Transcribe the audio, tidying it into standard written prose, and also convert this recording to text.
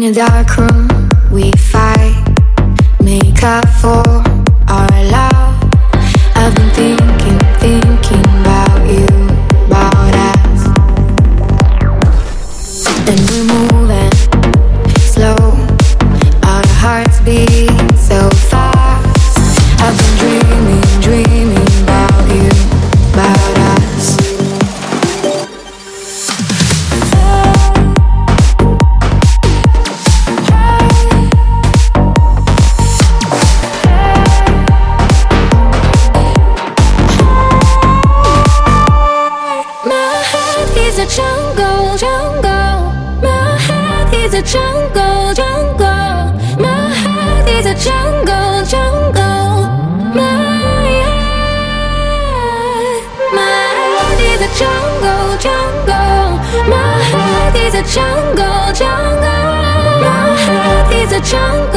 a dark room, we fight, make up for our love. I've been thinking about you, about us. And we're moving slow, our hearts beat so fast. I've been dreaming about you, about us. Jungle, jungle. My heart is a jungle, jungle. My heart is a jungle, jungle. My heart is a jungle, jungle. My heart is a jungle, jungle. My heart is a jungle.